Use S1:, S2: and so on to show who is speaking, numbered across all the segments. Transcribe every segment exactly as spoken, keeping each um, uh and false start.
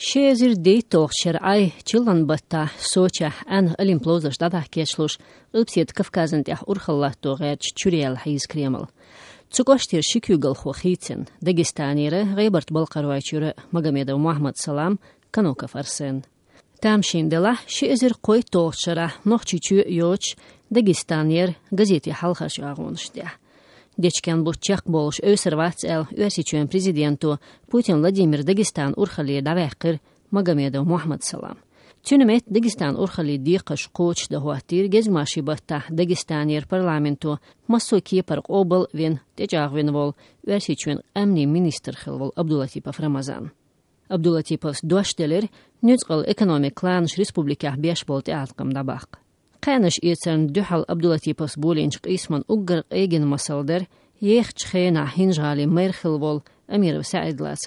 S1: شيزر ديتوغ شرعي چلن بطا سوچا ان الامپلوزش دادا كيشلوش البسيد كفكازن تيح أرخلاتو غير چوريال حيز كريمل. تسوكوشتير شكيوغل خوخيتين داغستانيره غيبرت بالقروايچوره مغميدو محمد سلام كانوكا فرسن. تامشين دلا شيزر قوي توغ شرع نوخچيچو يوچ داغستانير газети حلخش آغونشتيا. Дечкен бутчак болуш өсервац эл өсичуен президенту Путин Владимир Дагестан урхали давайқыр Магомедов Мухаммад Салам. Тюнемет Дагестан урхали диқыш қоч дахуатир гезмаши батта Дагестанер парламенту массоки парк обл вен течағвен вол өсичуен әмни министр хилвол Абдулатипов Рамазан. Абдулатипов дуаштелер нюцқал экономик кланыш республиках беш болты атқым дабақ. قانش إيتسان دحل عبداللطيف بولينش قيسمان أجر إيجن مسالدر يخش خينا هنجالي ميرخلول أمير سعيد لاسر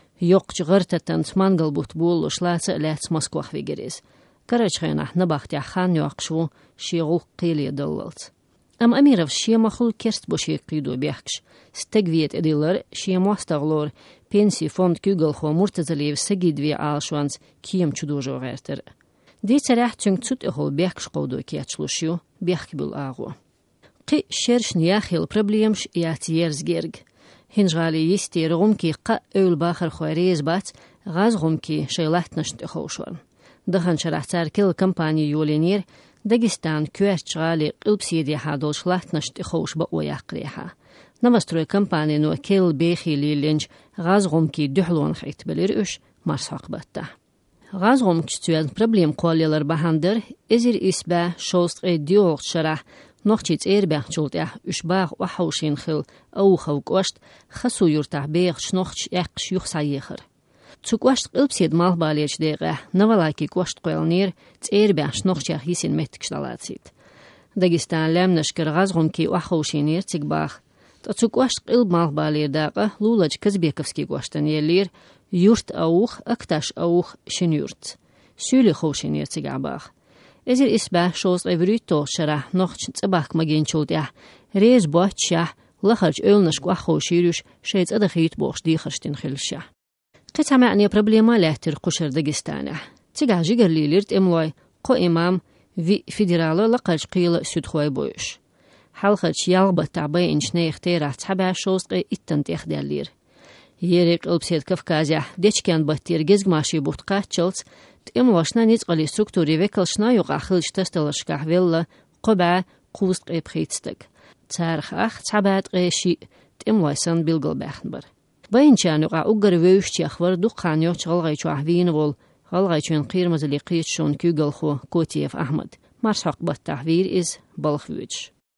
S1: يقش غرتتن سمانجل بوتبول وشلاسة لاتس مسكوخ فيجريز كرش خينا نبختي خان يقشو شيغل قيلي دللت أم أمير شي مخل كرست بوشي قيدو بيحكش استقويت إديلر شي مواستغلور بينسي فوند كيغل خو مرتزليف سجيد في عالشوانز كيم چدوجو غيرتر دي تريح تنكتوت اهول بيحكش قودو كياتشلوشيو بيحكي بالآغو. قي شيرش نياخيل بربليمش ياتييرز جيرج. هنجغالي يستي رغمكي قا اول باخر خواريز بات غاز غمكي شيلاتنش تخوشوان. دخن شرحتار كل كمباني يولينير داغستان كوارش غالي قلبسيدي حادول شلاتنش تخوش بقوى يقريحا. نمستروي كمباني نو كيل بيخي ليلينج غاز غمكي دحلون خيت بليرؤش مرساق باتا. غازغم كتوال problem قواليلر بهاندر ازير اسبا شوست ايديوغ شرح نوخچيت ايربا چولتيا اشباغ وحوشين خل او خوكوشت خسو يرتاح بيغ شنوخچ اقش يخسايخر تسوكوشت قلبسيد مال باليش ديغه نوالاكي كوشت قوالنير ايربا شنوخچ يسين متكشلالاتسيد داغستان لامنشكر غازغم كي وحوشينير تيغباغ تسوكوشت قلب مال بالير داغه لولاج كزبيكوفسكي كوشتن يلير يورت أوخ أكتاش أوخ شنيورت سولي خوشين يرتقع باخ إزير إسبا شوز إفريتو شرح نوخش تباك مجين شولتيا ريز بوات شاح لخرج أولنشك وحوشيروش شيت أدخيت بوش دي خرشتين خلشا قطع معني بربليما لاتر قشر داغستانه تقع جيجر ليليرت إملاي قو إمام في فيدرالو لقرج قيل سودخوي بويش حلقج يالبا تعبي إنشنا يختيرا تحبع شوز إتن تيخدال لير يريق البسيد كفكازيا ديشكان بطير جزغماشي بوتقا تشلت تيمواشنا نيتقلي ستركتوري ويكلشنا يوغا خلج تستلشكا ويلا قبع قوست قيبخيتستك تارخ اخ تعبات غيشي تيمواشن بيلغل باخنبر باينشان يوغا اوغر ويوشتي اخور دوقان يوغ چغلغيچو احوين وول غلغيچون قيرمزلي قيتشون كيغلخو كوتيف احمد مرشق بطاحوير از بالخويج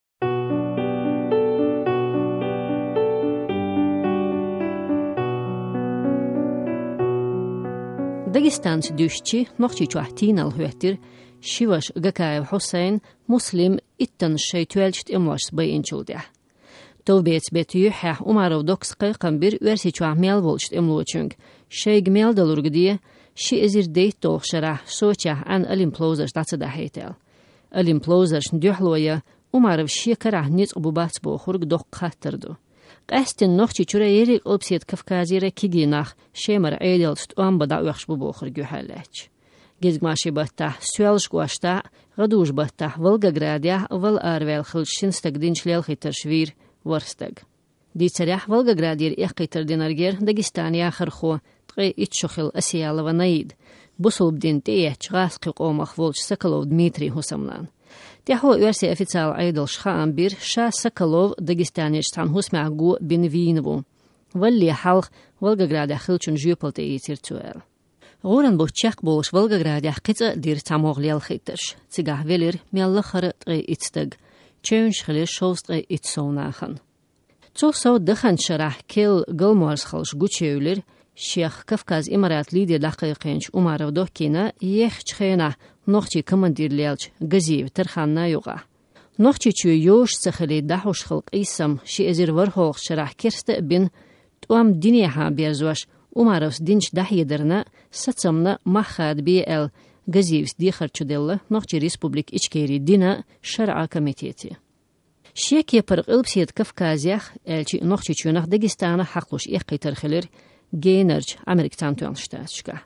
S1: داغستان دوشتي نوخشي چوحتين الهوتر شيوش غكايب حسين مسلم اتن شيتوالشت امواش باينچولده تو بيت بيت يحيح عمر دوكس قيقن بير ورسي چوح ميل بولشت املوچنگ شيگ ميل دلورگدي شي ازير ديت توخ شرح سوچه ان الامپلوزش داتس دهيتل الامپلوزش دوحلويا عمر شي كره نيت ابوبات بو خورگ دوق خاطردو قاستن نوخچي چورا يري اوبسيت كفكازيره كيگيناخ شيمر ايدلست ام بدا وخش بو بوخر گوحلاچ گزگماشي بتا سوالش گواشتا غدوش بتا ولگراديا ول ارول خلشين ستگدينچ ليل خيترشوير ورستگ دي تريح ولگرادير اقيتر دينرگير داغستانيا خرخو تقي اتشخل اسيال ونايد بوسوب دين تيچ غاس قومخ ولچ سكلو دميتري حسملان تيحو ورسي официал айдол شخان بير شا سكلوف داغستانيش تان حسمع جو بنوينبو واللي حلق ولگراديا خلچون جوپلت ايترتوال غورن بوچاق بولش ولگراديا قيت دير تاموغليال خيترش تيغا ويلر ميلخر تقي اتستگ چونش خلي شوست قي اتسوناخن تو سو دخن شرح كيل گلمارس خلش گوچيولر شيخ كفكاز امارات ليدي دقيقينش عمر دوكينا يخ چخينا نوخچي كماندير ليلچ گزيو ترخاننا يوغا نوخچي چو يوش سخلي دحوش خلق اسم شي ازير ورهوخ شرح كرست بن توام دينيها بيرزوش عمرس دينش دحيدرنا ستسمنا مخاد بي ال گزيوس ديخر چدل نوخچي ريسبوبليك اچكيري دينا شرع كوميتيتي شيك يپر قلبسيت كفكازيخ الچي نوخچي چونخ داغستان حقلوش اقيتر خلر جينرج امريكتان تونشتاشكا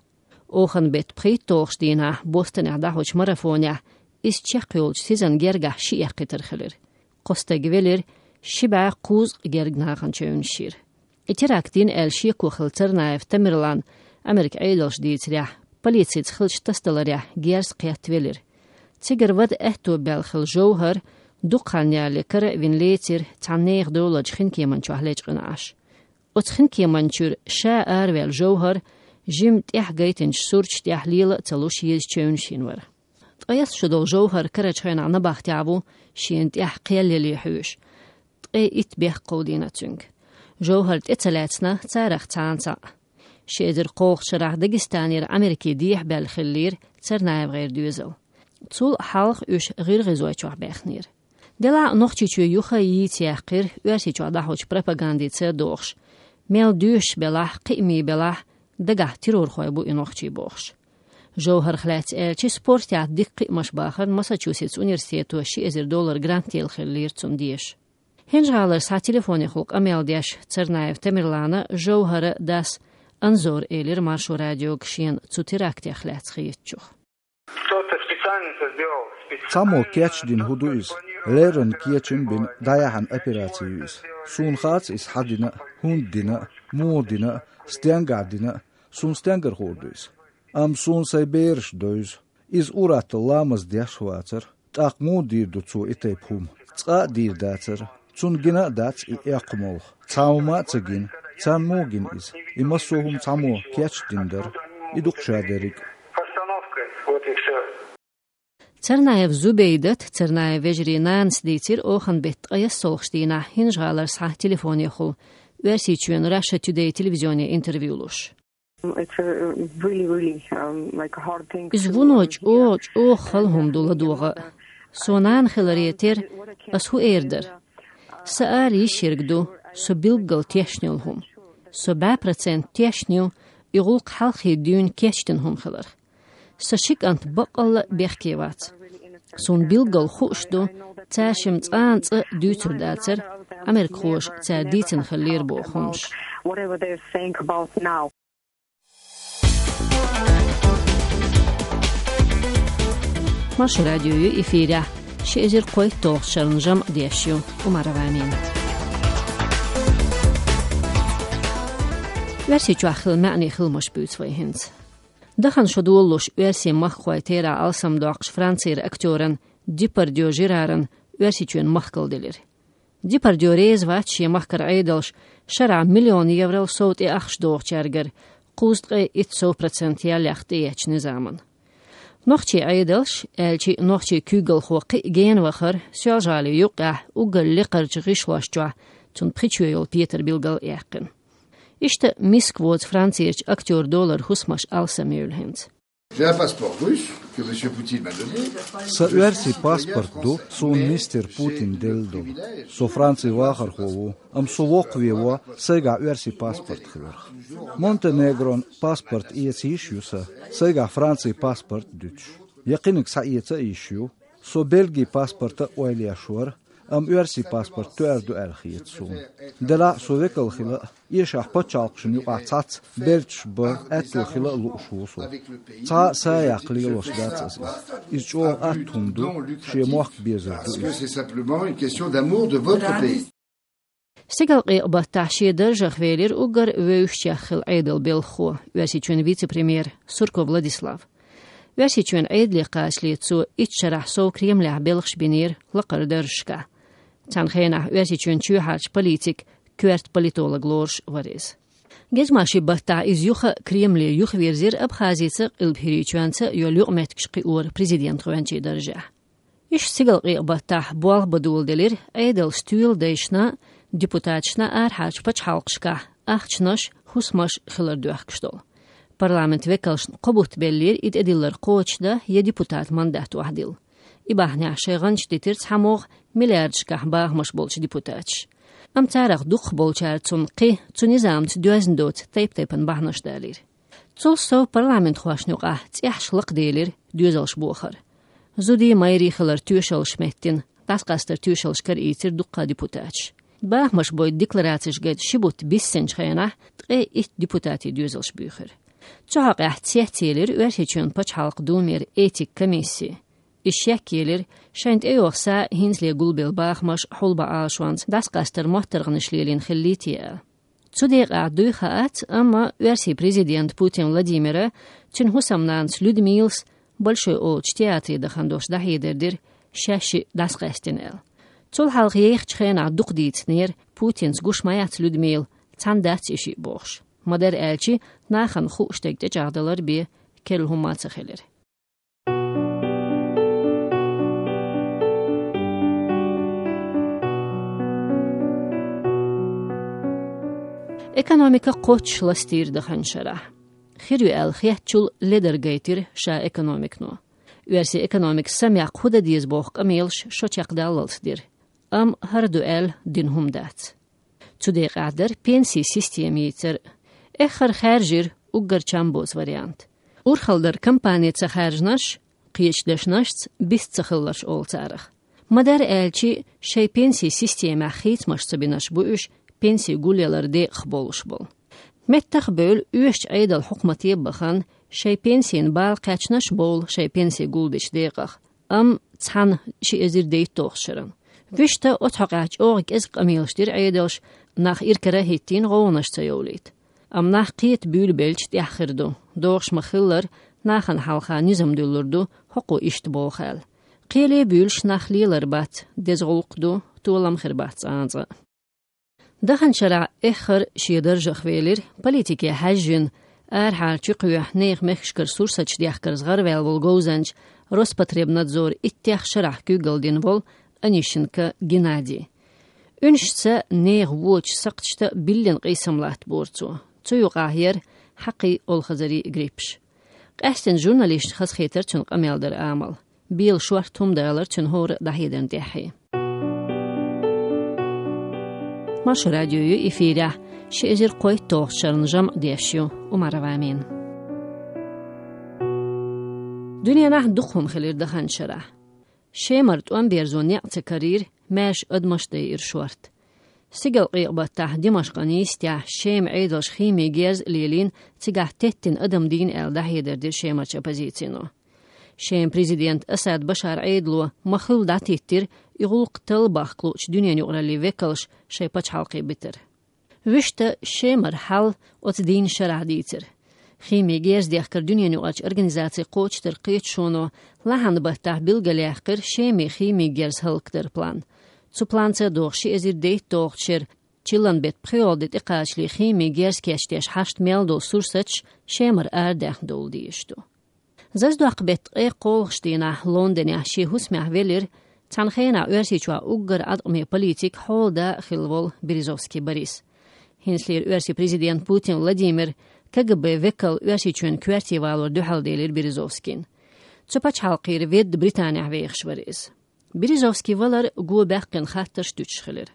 S1: Ohan bet prittoogstdina Boston dahoch marafonia is Tsjechiolch sizan gerga shiaqiter khilir. Qosta gvelir shiba quz gergnagan chönshir. Itiraktin el shiku khilternaev Tamerlan Amerika eidolsh diitsria politsiz khilch tastalaria gers qiyatvelir. Tsigervad ehto bel khil jowhar duqanya lekar vinletir tsaneer dolaj khinkiman chahlej qinash. Ot khinkimanchur sha arvel jowhar jim tih gaitinch surch tahlil tsalush yiz chönshinwar. Ayas shudol jowhar karachayna ana baxtiavu shient tih qiyalli hush. Tqe it bih qodinatung. Jowhar tetsalatsna tsaraq tsansa. Shedir qoq sharaq Dagestanir Ameriki dih bel khillir tsarnaev gher düzel. Tsul halq üsh gher ghizoychwa bexnir. Dela nochchichu yuha yitiaqir üasichu dahoch propagandi tsadox. Mel düsh belah qimi belah daga terror khoy bu inoxchi box. Jowhar khlat elchi sportya diqqi mashbaxan Massachusetts Universitetu şi dollar grant tel khillir tsumdish. Henjalar sa telefoni xulq ameldish Tsarnaev Tamerlana Jowhar das anzor elir marshu radio kshien tsutirakti khlat khiyetchu.
S2: Само кечдин худуис лерон кечен бин даяхан операциюис. Сунхац ис хадина хундина модина стенгардина сун стенгер хордуис. Am sun sai bersh dois is urat lamas diashwater taq modir du zu itay pum. Qa dir dater sun gina dats I aqmol. Tsauma tsagin tsan mogin is. Imasuhum tsamo kechdinder iduk shaderik.
S1: Tsarnaev zubeydat Tsarnaev vejri nans ditir ohan bet ayas solxtina hinjalar sa telefoni xul. Versichuen Russia Today televizyoni interviewlush.
S3: It's a really, really um, like a hard thing.
S1: Is vunoch och och halhum doladuga. Sonan khilarieter as hu erder. Saari shirgdu so bilgal teshnilhum. So ba procent teshnil igulq halqi dün kechtenhum khilar. Sashik ant baqal berkevat. Son bilgal khushdu tashim tsants dütsurdatser Amerik khosh tsaditin khalir bo khunsh.
S3: Whatever they're saying about now.
S1: Mash radioyu efirya şezir qoy toğşarınjam deşyu umaravamin. Versi chuakhil ma'ni khilmosh butsvayhins. Dahan shodullush versi machqoy tera alsam doqsh fransir aktyoran Depardieu jiraran versi chuen machkaldilir. Depardieu rezvat shi machkar aydalsh shara milyon evrol sot e akhsh doqchargar qustqe it so procent yalaxti yach nizaman. Nochchi aydalsh elchi nochchi kugel xoqi gen waxar sjajali yuqa ugal liqarj gishwashja tun prichuyol Peter Bilgal yaqin. İşte miskvots fransiyerch aktyor dollar husmash alsamülhens.
S4: J'ai un passeport russe que monsieur Poutine m'a donné.
S2: Sa versi pasport do sun mister Putin deldo. So Franci vahar hovu am so vokvieva sega versi pasport khver. Montenegron pasport ies issuesa sega Franci pasport düç. Yaqinik sa ietsa issue so Belgi pasporta oeliashwar am versi pasport tuerdu elkhiyetsun. Dela so vekel khila yeshah pachalqshin yuqatsat belch bo atu khila lushuso. Ta sa yaqlilos datsas. Isjo atundu shemoq bezerdu.
S4: Parce que c'est simplement une question d'amour de votre pays.
S1: Sigal qibatashi darja khvelir ugar veushchakhl aidel belkho versichun vice-premier Surko Vladislav. Versichun aidli qaslitsu itcharah so Kremlya belkhshbinir laqardarshka. Tankhena versichun chuhach politik kvert politolog lorsh variz. Gezmashi batta iz yuha Kremlya yuhverzir Abkhaziysa ilbhirichwansa yoluqmet kshqi ur prezident khwanchi darja. Ish sigal qibata bual baduldelir aidel stuil deishna deputatshna arhach pachhalqshka achchnash husmash khilarduaqshtol. Parlament vekalshn qobut bellir id ediller qochda ye deputat mandat wahdil. Ibahna shayganch ditirts hamog milyardshka bahmash bolch deputatsh. Am taraq duq bolchar tsunqi tsunizamts dozendot tayp taypan bahnash dalir. Tsulso parlament khwashnuqa tsihshliq delir dözelsh bokhar. Zudi mayri khilar tushal shmettin tasqaster tushal shkar itir duqqa deputatsh. Bahmash boy deklaratsish ged shibut bissench khayna tqe it deputati dözelsh bücher. Çoğaq əhtiyyət üərsi üçün paçalıq dumir etik komissi. İşyak gelir, şənt eyoqsa hinsliyə qulbil baxmış xulba alşvans daskastır muhtarğınışliyelin xillitiyə. Cudeqa duyxaat, amma üərsi prezident Putin Vladimira tün husamnans Людмилс большой олч театри дахандош дахидердир шәші daskastinel. Цол халқ ех чхена дуқдийтнер Путинс гушмаят Людмил цандат işi boğş. Madar elçi naxan xuştekdə cağdalar bir kelhumatı xelir. Ekonomika qoçla stirdi xanşara. Xirü el xiyatçul lidergaytir şa ekonomikno. Üersi ekonomik samyaq xuda diz boğ qamilş şoçaqdalılsdir. Am hardu el dinhumdat. Cudeq adar pensi sistemiyitir. Ехар хәржир уггарчан боз вариант. Урхалдар компанияца хәржнаш, қиечлешнашц без цахыллаш олцарах. Мадар әлчи шай пенсия система хейтмаш сабинаш бу үш пенсия гуляларды қболуш бол. Меттах бөл үш айдал хукмати бахан шай пенсиян бал қачнаш бол шай пенсия гулбеш деғах. Ам цан ши эзир дейт тоқшырын. Вишта отхaqaç oğik ez qamilşdir aydaş nach irkara hittin qoğunaş sayolит. Am nach qiyet bülbelç diaxirdu. Doğuş maxillar naxan halqa nizamdulurdu, hoqu işt boğal. Qiyele bülş naxlilar bat, dezgolqdu, tuolam xirbat anza. Daxan şara ekhir şiydar jaxvelir, politike hajjin, ar halçı qiyah neyx mexşkir sursaç diaxkir zgar vel volgozanç, Rospotrebnadzor ittiyaq şarah gügaldin vol, Anishchenko Gennadiy. Ünşse neyx voç saqçta billin qiysamlat borcu. Çoyuqa yer haqi olxazari gripş. Qəhsin jurnalist xas xeter çün qameldir amal. Bil şuar tumdalar çün hor dahiden dehi. Maş radyoyu efirə şezir qoy toğşarınjam deşiyo umaravamin. Dünyanah duqhum xelir daxanşara. Şemart on berzon yaqti karir mash admashday irshwart. Sigal qiyqbatah Dimashqani istah şem aydash ximi gez lilin tigah tettin adam din el dahiyederdir şemarch opozitsiyonu. Şem prezident Asad Bashar aydlu maxil datittir iğul qtal baxqluç dünyanı uğrali vekalş şeypaç halqi bitir. Vişta şemar hal ot din şaraditir. Ximi gez diyakir dünyanı uğraç organizasiya qoçtir qiyçunu lahan bahtah bilgaliyakir şemi ximi gez halqtir plan. Zu planca doğşi ezir deyt doğçir, çilan bet priodit iqaçli ximi gez keşteş haşt meldo sursaç şemar erdeh dol diyiştu. Zazdu aqbet qey qolxştina London'a şi husmah velir, tanxena üersiçwa uggar admi politik holda xilvol Berezovski Boris. Hinslir üersi prezident Putin Vladimir K G B vekal üersiçün küerti valor duhal delir Berezovskin. Çupaç halqir ved Britanya veyxşvariz. Berezovski valar gu baqin xattar ştüçxilir.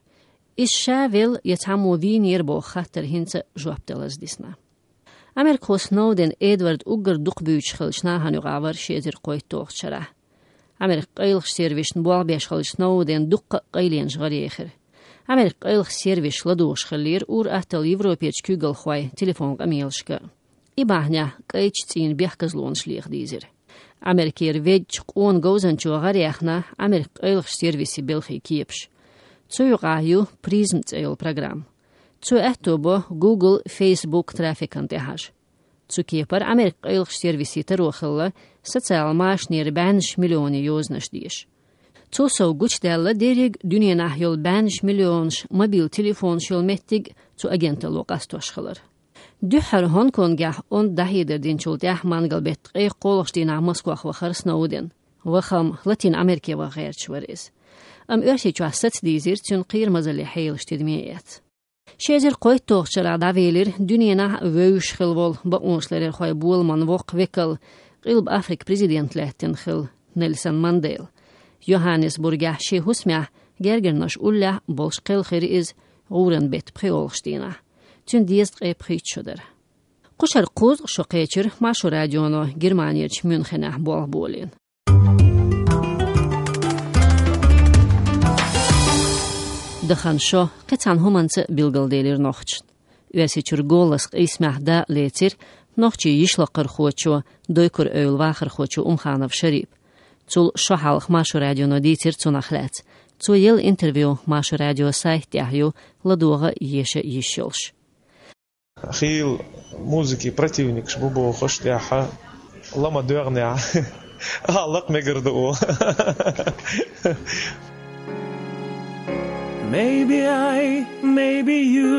S1: İşşavel yatamu vinir bo xattar hinsa jwaptelaz disna. Amerika Snowden Edward Uggar duqbüç xilşna hanu qavar şezir qoyt toğçara. Amerika qaylıq servişn boğ beş xil Snowden duqqa qaylen jgariyxir. Amerika qaylıq serviş laduş xilir ur ahtal Evropeç kügal xoy telefon qamelşka. İbahnya qayçtin behkazlon şliq dizir. Amerika erveç on gozanço gariyxna Amerika qaylıq servisi belxi kiyepş. Çoyuqayu Prism tsayol program. Cu ehtobo Google, Facebook trafikan tehash. Cu kiepar Amerika qaylıq servisi taroxilla sotsial maşnir beş milyoni yoznaş diyiş. Cu sov guçdella derig dünyanah yol beş milyonş mobil telefon şol mettig cu agenta loqastoşxılır. Dühar Hong Kongah on dahidir dinçultah mangalbet qey qolxdina Moskva xaxar Snowden. Waxam Latin Amerika va g'erchwariz. Am örsi çuasat dizir tün qirmazali haylıştidmiyet. Şezir qoyt toğçara da velir, dünyana vöyüş xilvol ba onşları xoy bulman voq vekal, qilb Afrik prezidentlettin xil Nelson Mandela. Johannesburgah şi husmah gergernaş ullah bolş qil xiriz uğran bet priolştina. Tün diyest qey priçudur. Qushar quz şu qeçir maşu radyono Germaniyaç Münchenah bol bolin. Daxan şo qetan humansı bilgil delir noxçın. Üesiçür golas qismah da letir نوخچی یشلقر خوچو دویکر اول واخر خوچو ام خانف شریب تول شحالخ ماشو رادیو نودی ترتون اخلات تو یل انترفیو ماشو رادیو سایت دیهیو لدوغه یشه یشلش
S5: خيل موسيقي противник شبوبو خوش تاعها الله ما دوغني علق ما قردو
S6: Maybe I, maybe you,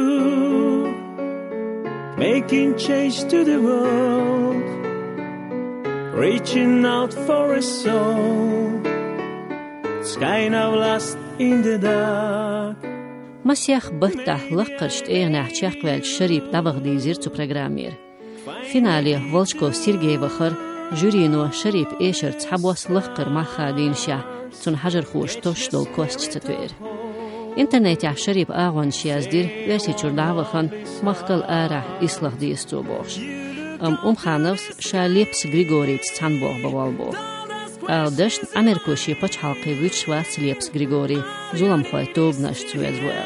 S6: making change to the world, reaching out for a soul, it's kind of lost in the dark.
S1: مسيح بهته لقرشت اغنى تشاقوال شريب دابغدي زيرتو برنامير فينالي فولشكو سيرجي بخر جورينو شريب ايشر تحبوس لقر ما خادين شا تون حجر خوش توش دول كوست تتوير انترنت يا شريب اغوان شيازدير ورسي چور داوخن مخقل ارا اصلاح ديستو بوش ام ام خانوس شاليبس غريغوري تانبوغ بوالبو Aldışt Amerikoşi paç halkı viç vas Lips Grigori zulam xoy tob naştu as well.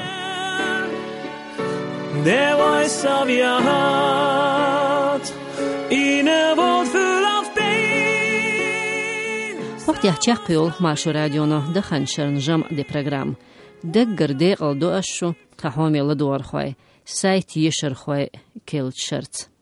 S6: The voice of your heart in a world full of pain.
S1: وقت يحكي يول ماشو راديونا دخن شرنجم دي program. دقر دي قلدو اشو تحومي لدور خوي سايت يشر خوي كيل شرط.